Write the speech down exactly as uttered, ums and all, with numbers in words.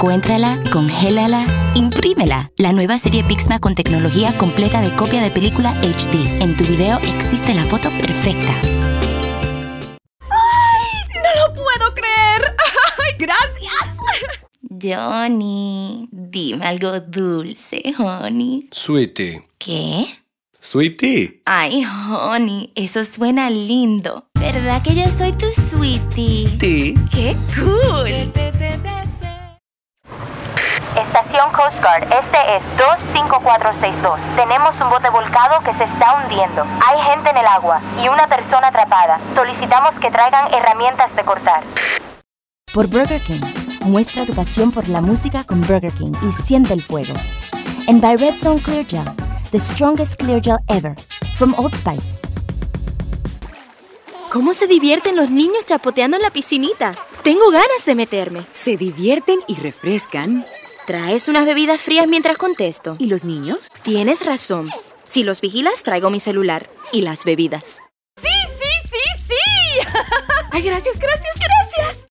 Encuéntrala, congélala, imprímela. La nueva serie Pixma con tecnología completa de copia de película H D. En tu video existe la foto perfecta. ¡Ay! ¡No lo puedo creer! ¡Ay, gracias! Johnny, dime algo dulce, honey. Sweetie. ¿Qué? Sweetie. Ay, honey, eso suena lindo. ¿Verdad que yo soy tu sweetie? Sí. ¡Qué cool! Estación Coast Guard, este es dos cinco cuatro seis dos. Tenemos un bote volcado que se está hundiendo. Hay gente en el agua y una persona atrapada. Solicitamos que traigan herramientas de cortar. Por Burger King, muestra tu pasión por la música con Burger King y siente el fuego. And by Red Zone Clear Gel, the strongest clear gel ever, from Old Spice. ¿Cómo se divierten los niños chapoteando en la piscinita? Tengo ganas de meterme. Se divierten y refrescan. ¿Traes unas bebidas frías mientras contesto? ¿Y los niños? Tienes razón. Si los vigilas, traigo mi celular y las bebidas. ¡Sí, sí, sí, sí! ¡Ay, gracias, gracias, gracias!